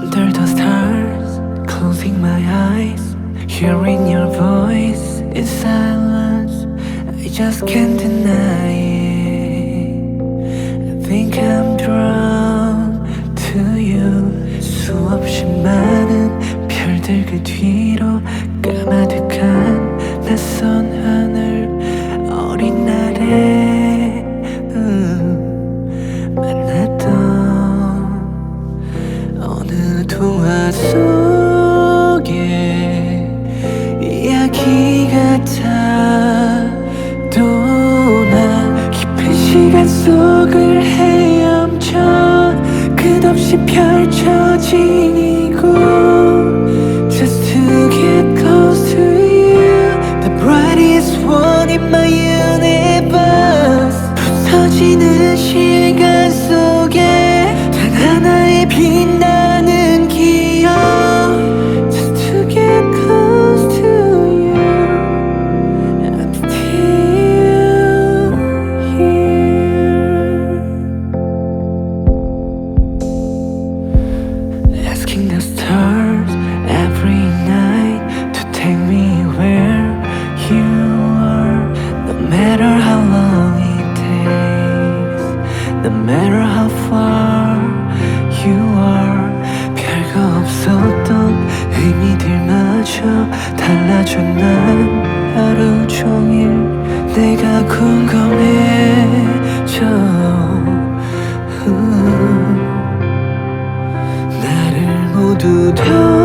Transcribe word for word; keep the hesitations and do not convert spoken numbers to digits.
Under the stars, closing my eyes, hearing your voice in silence, I just can't deny it. I think I'm drawn to you. 수없이 많은 별들 그 뒤로 까마득한 낯선 하늘, 어린 날에 음, 만났던 어느 동화 속에 이야기 같아. 또 나 깊은 시간 속을 헤엄쳐 끝없이 펼쳐진 이곳, Just to get close to you, the brightest one in my universe. 부서지는 시간 속에 단 하나의 빛나는 기억, Just to get close to you, I'm still here. Asking the stars every night to take me where you are. No matter how long it takes, no matter how far you are. 별거 없었던 의미들마저 달라져. 난 하루 종일 내가 궁금해져. 나를 모두 다